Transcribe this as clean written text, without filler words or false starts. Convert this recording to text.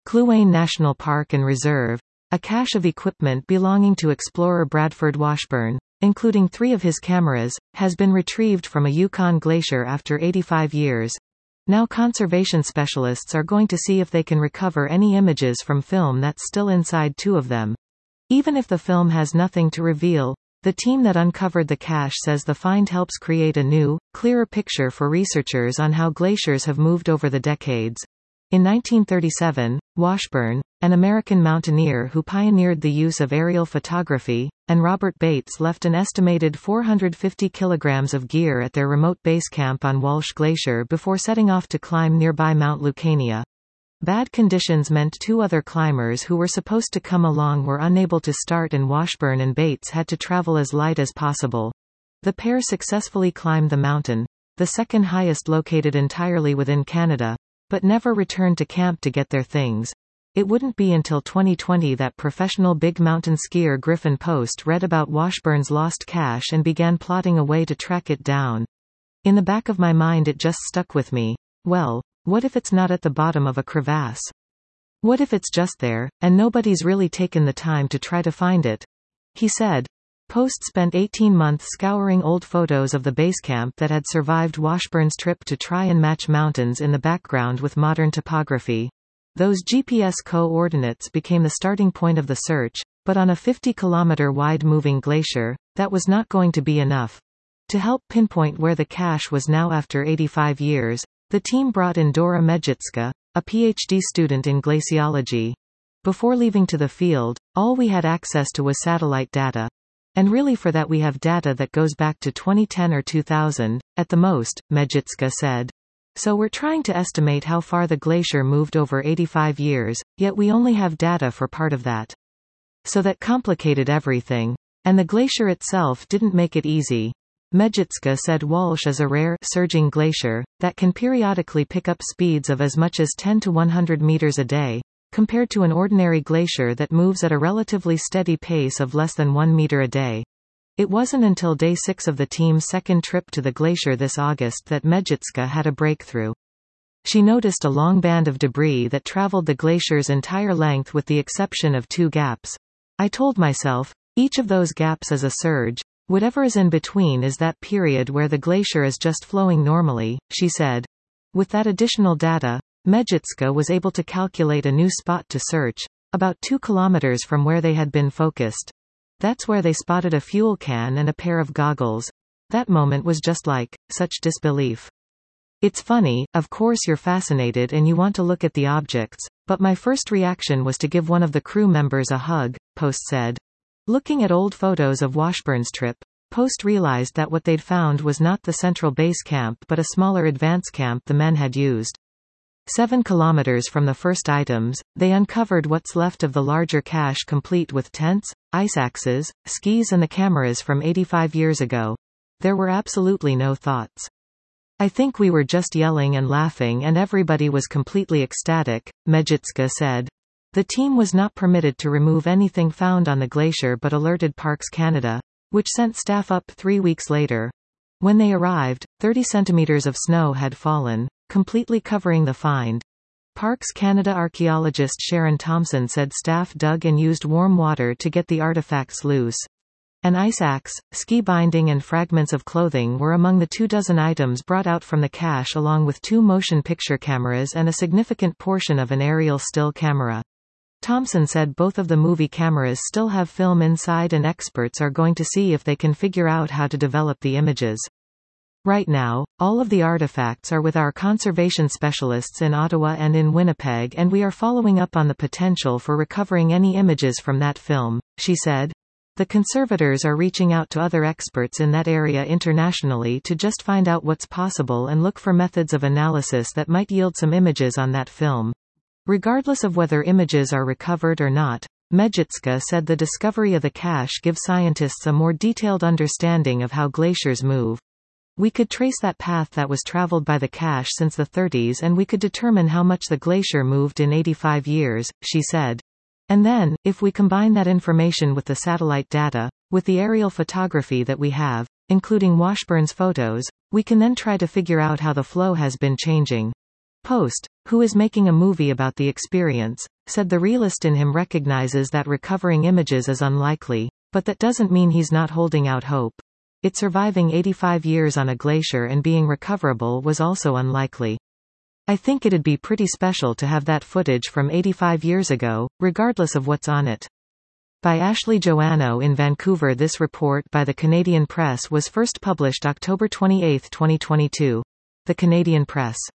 Kluane National Park and Reserve. A cache of equipment belonging to explorer Bradford Washburn, including 3 of his cameras, has been retrieved from a Yukon glacier after 85 years. Now conservation specialists are going to see if they can recover any images from film that's still inside 2 of them. Even if the film has nothing to reveal, the team that uncovered the cache says the find helps create a new, clearer picture for researchers on how glaciers have moved over the decades. In 1937, Washburn, an American mountaineer who pioneered the use of aerial photography, and Robert Bates left an estimated 450 kilograms of gear at their remote base camp on Walsh Glacier before setting off to climb nearby Mount Lucania. Bad conditions meant 2 other climbers who were supposed to come along were unable to start, and Washburn and Bates had to travel as light as possible. The pair successfully climbed the mountain, the second highest located entirely within Canada, but never returned to camp to get their things. It wouldn't be until 2020 that professional big mountain skier Griffin Post read about Washburn's lost cache and began plotting a way to track it down. In the back of my mind it just stuck with me. Well, what if it's not at the bottom of a crevasse? What if it's just there, and nobody's really taken the time to try to find it? He said. Post spent 18 months scouring old photos of the base camp that had survived Washburn's trip to try and match mountains in the background with modern topography. Those GPS coordinates became the starting point of the search, but on a 50-kilometer wide moving glacier, that was not going to be enough. To help pinpoint where the cache was now after 85 years, the team brought in Dora Medzicka, a PhD student in glaciology. Before leaving to the field, all we had access to was satellite data. And really for that we have data that goes back to 2010 or 2000, at the most, Medzicka said. So we're trying to estimate how far the glacier moved over 85 years, yet we only have data for part of that. So that complicated everything. And the glacier itself didn't make it easy. Medzicka said Walsh is a rare, surging glacier, that can periodically pick up speeds of as much as 10 to 100 meters a day, compared to an ordinary glacier that moves at a relatively steady pace of less than 1 meter a day. It wasn't until day 6 of the team's second trip to the glacier this August that Medzicka had a breakthrough. She noticed a long band of debris that traveled the glacier's entire length with the exception of 2 gaps. I told myself, each of those gaps is a surge. Whatever is in between is that period where the glacier is just flowing normally, she said. With that additional data, Medzicka was able to calculate a new spot to search, about 2 kilometers from where they had been focused. That's where they spotted a fuel can and a pair of goggles. That moment was just like, such disbelief. It's funny, of course you're fascinated and you want to look at the objects, but my first reaction was to give one of the crew members a hug, Post said. Looking at old photos of Washburn's trip, Post realized that what they'd found was not the central base camp but a smaller advance camp the men had used. 7 kilometers from the first items, they uncovered what's left of the larger cache complete with tents, ice axes, skis and the cameras from 85 years ago. There were absolutely no thoughts. I think we were just yelling and laughing and everybody was completely ecstatic, Medzicka said. The team was not permitted to remove anything found on the glacier but alerted Parks Canada, which sent staff up 3 weeks later. When they arrived, 30 centimeters of snow had fallen, completely covering the find. Parks Canada archaeologist Sharon Thompson said staff dug and used warm water to get the artifacts loose. An ice axe, ski binding and fragments of clothing were among the 24 items brought out from the cache along with 2 motion picture cameras and a significant portion of an aerial still camera. Thompson said both of the movie cameras still have film inside and experts are going to see if they can figure out how to develop the images. Right now, all of the artifacts are with our conservation specialists in Ottawa and in Winnipeg and we are following up on the potential for recovering any images from that film, she said. The conservators are reaching out to other experts in that area internationally to just find out what's possible and look for methods of analysis that might yield some images on that film. Regardless of whether images are recovered or not, Medzicka said the discovery of the cache gives scientists a more detailed understanding of how glaciers move. We could trace that path that was traveled by the cache since the 30s and we could determine how much the glacier moved in 85 years, she said. And then, if we combine that information with the satellite data, with the aerial photography that we have, including Washburn's photos, we can then try to figure out how the flow has been changing. Post, who is making a movie about the experience, said the realist in him recognizes that recovering images is unlikely, but that doesn't mean he's not holding out hope. It surviving 85 years on a glacier and being recoverable was also unlikely. I think it'd be pretty special to have that footage from 85 years ago, regardless of what's on it. By Ashley Joannou in Vancouver. This report by the Canadian Press was first published October 28, 2022. The Canadian Press.